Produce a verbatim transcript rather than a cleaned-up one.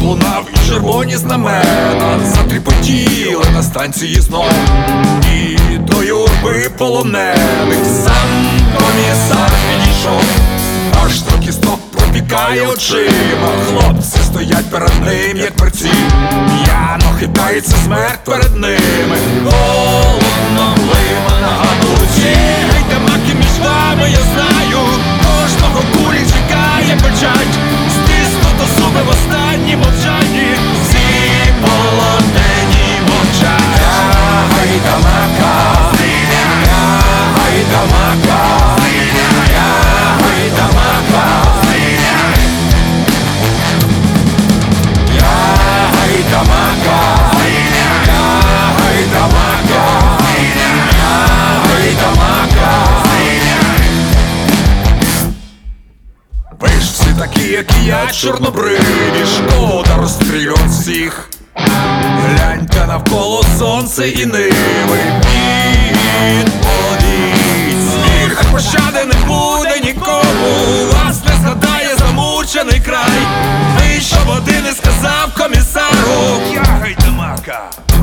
пролунав і червоні знамена затріпотіли на станції знов. І до юрби полонених сам комісар підійшов, аж трохи стоп пропікає очима. Хлопці стоять перед ним, як мерці, п'яно хитається смерть перед ними. Холодно лима на габлуці, гайдамаки між вами, я знаю. Кожного кулі чекає печать, стиснуто зуби в останній мовчанні. Всі полонені мовчать. Я гайдамака, я гайдамака, я гайдамака, я гайдамака, я гайдамака, я гайдамака. Ви ж всі такі, як і я, чорнобриві, шкода розстрілювати всіх. Гляньте навколо сонце і ниви, відповідь сміх. Так пощади не буде нікому, вас не згадає замучений край. Ви що води не сказав комісару. Я гайдамака.